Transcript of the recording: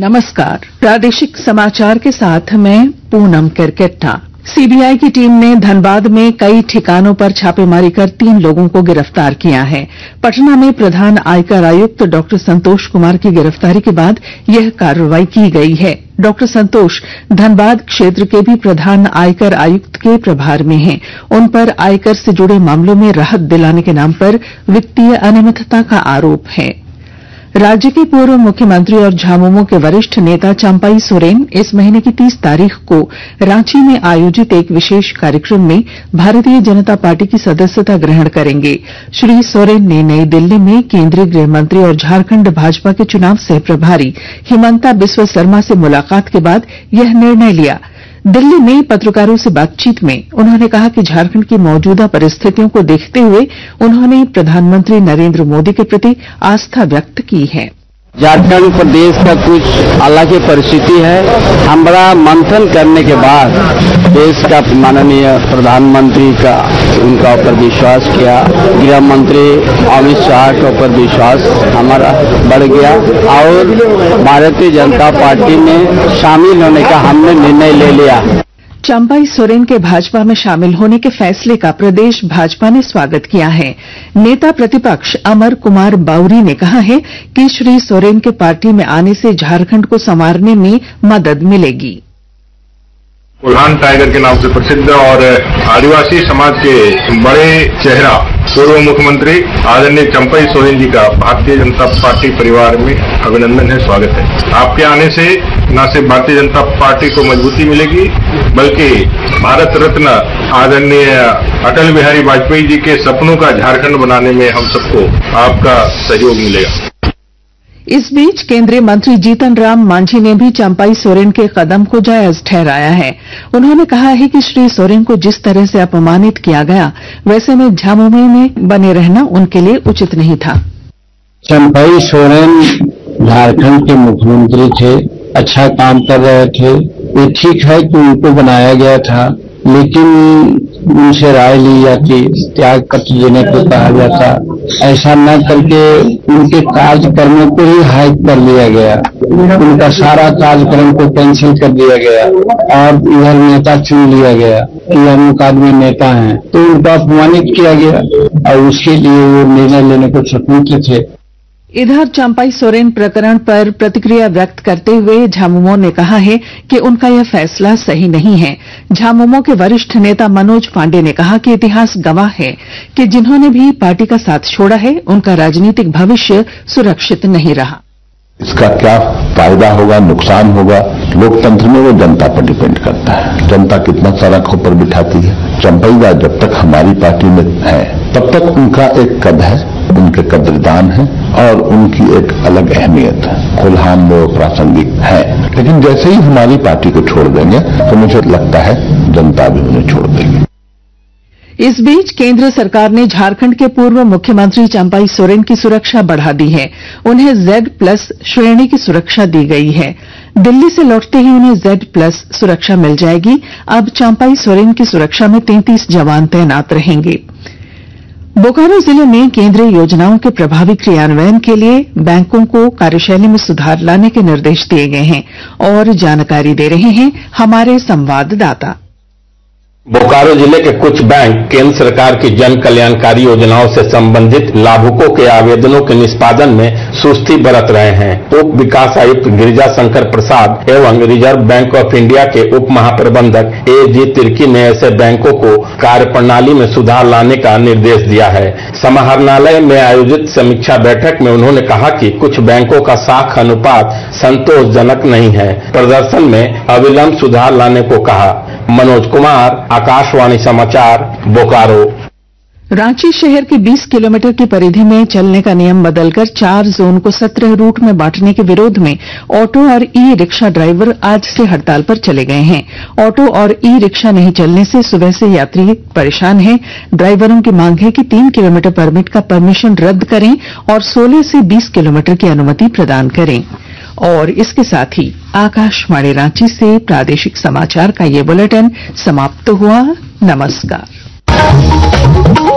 नमस्कार। प्रादेशिक समाचार के साथ मैं पूनम करकेट्टा। सीबीआई की टीम ने धनबाद में कई ठिकानों पर छापेमारी कर 3 लोगों को गिरफ्तार किया है। पटना में प्रधान आयकर आयुक्त डॉ संतोष कुमार की गिरफ्तारी के बाद यह कार्रवाई की गई है। डॉ संतोष धनबाद क्षेत्र के भी प्रधान आयकर आयुक्त के प्रभार में हैं। उन पर आयकर से जुड़े मामलों में राहत दिलाने के नाम पर वित्तीय अनियमितता का आरोप है। राज्य के पूर्व मुख्यमंत्री और झामुमो के वरिष्ठ नेता चंपई सोरेन इस महीने की 30 तारीख को रांची में आयोजित एक विशेष कार्यक्रम में भारतीय जनता पार्टी की सदस्यता ग्रहण करेंगे। श्री सोरेन ने नई दिल्ली में केंद्रीय गृह मंत्री और झारखंड भाजपा के चुनाव सह प्रभारी हिमंता बिस्वा शर्मा से मुलाकात के बाद यह निर्णय लिया। दिल्ली में पत्रकारों से बातचीत में उन्होंने कहा कि झारखंड की मौजूदा परिस्थितियों को देखते हुए उन्होंने प्रधानमंत्री नरेंद्र मोदी के प्रति आस्था व्यक्त की है। झारखंड प्रदेश का कुछ अलग ही परिस्थिति है। हम बड़ा मंथन करने के बाद देश का माननीय प्रधानमंत्री का उनका ऊपर विश्वास किया, गृह मंत्री अमित शाह के ऊपर विश्वास हमारा बढ़ गया और भारतीय जनता पार्टी में शामिल होने का हमने निर्णय ले लिया। चंपई सोरेन के भाजपा में शामिल होने के फैसले का प्रदेश भाजपा ने स्वागत किया है। नेता प्रतिपक्ष अमर कुमार बाउरी ने कहा है कि श्री सोरेन के पार्टी में आने से झारखंड को संवारने में मदद मिलेगी। कोल्हान टाइगर के नाम से प्रसिद्ध और आदिवासी समाज के बड़े चेहरा पूर्व मुख्यमंत्री आदरणीय चंपई सोरेन जी का भारतीय जनता पार्टी परिवार में अभिनंदन है, स्वागत है। आपके आने से न सिर्फ भारतीय जनता पार्टी को मजबूती मिलेगी बल्कि भारत रत्न आदरणीय अटल बिहारी वाजपेयी जी के सपनों का झारखंड बनाने में हम सबको आपका सहयोग मिलेगा। इस बीच केंद्रीय मंत्री जीतन राम मांझी ने भी चंपई सोरेन के कदम को जायज ठहराया है। उन्होंने कहा है कि श्री सोरेन को जिस तरह से अपमानित किया गया वैसे में झामुमो में बने रहना उनके लिए उचित नहीं था। चंपई सोरेन झारखंड के मुख्यमंत्री थे, अच्छा काम कर रहे थे। ये ठीक है कि उनको बनाया गया था, लेकिन उनसे राय ली जाती, त्याग पत्र देने को कहा जाता। ऐसा न करके उनके कार्यक्रमों को ही हाइक कर लिया गया, उनका सारा कार्यक्रम को कैंसिल कर दिया गया और इधर नेता चुन लिया गया कि अमुक आदमी नेता हैं, तो उनका अपमानित किया गया और उसके लिए वो निर्णय लेने को स्वतंत्र थे। इधर चंपई सोरेन प्रकरण पर प्रतिक्रिया व्यक्त करते हुए झामुमो ने कहा है कि उनका यह फैसला सही नहीं है। झामुमो के वरिष्ठ नेता मनोज पांडे ने कहा कि इतिहास गवाह है कि जिन्होंने भी पार्टी का साथ छोड़ा है उनका राजनीतिक भविष्य सुरक्षित नहीं रहा। इसका क्या फायदा होगा, नुकसान होगा, लोकतंत्र में वो जनता पर डिपेंड करता है। जनता कितना सड़कों पर बिठाती है। चंपई जब तक हमारी पार्टी में है तब तक उनका एक कद है, उनके कदरदान है और उनकी एक अलग अहमियत है। कोल्हान में वो प्रासंगिक है, लेकिन जैसे ही हमारी पार्टी को छोड़ देंगे तो मुझे लगता है जनता भी उन्हें छोड़ देगी। इस बीच केंद्र सरकार ने झारखंड के पूर्व मुख्यमंत्री चंपई सोरेन की सुरक्षा बढ़ा दी है। उन्हें Z+ श्रेणी की सुरक्षा दी गई है। दिल्ली से लौटते ही उन्हें Z+ सुरक्षा मिल जाएगी। अब चंपई सोरेन की सुरक्षा में 33 जवान तैनात रहेंगे। बोकारो जिले में केंद्रीय योजनाओं के प्रभावी क्रियान्वयन के लिए बैंकों को कार्यशैली में सुधार लाने के निर्देश दिए गए हैं और जानकारी दे रहे हैं हमारे संवाददाता। बोकारो जिले के कुछ बैंक केंद्र सरकार की जन कल्याणकारी योजनाओं से संबंधित लाभुकों के आवेदनों के निष्पादन में सुस्ती बरत रहे हैं। उप विकास आयुक्त गिरिजा शंकर प्रसाद एवं रिजर्व बैंक ऑफ इंडिया के उप महाप्रबंधक A.G. तिर्की ने ऐसे बैंकों को कार्यप्रणाली में सुधार लाने का निर्देश दिया है। समाहरणालय में आयोजित समीक्षा बैठक में उन्होंने कहा कि कुछ बैंकों का साख अनुपात संतोषजनक नहीं है। प्रदर्शन में अविलंब सुधार लाने को कहा। मनोज कुमार, आकाशवाणी समाचार, बोकारो। रांची शहर के 20 किलोमीटर की परिधि में चलने का नियम बदलकर 4 जोन को 17 रूट में बांटने के विरोध में ऑटो और ई रिक्शा ड्राइवर आज से हड़ताल पर चले गए हैं। ऑटो और ई रिक्शा नहीं चलने से सुबह से यात्री परेशान हैं। ड्राइवरों की मांग है कि 3 किलोमीटर परमिट का परमिशन रद्द करें और 16 से 20 किलोमीटर की अनुमति प्रदान करें। और इसके साथ ही आकाशवाणी रांची से प्रादेशिक समाचार का ये बुलेटिन समाप्त हुआ। नमस्कार।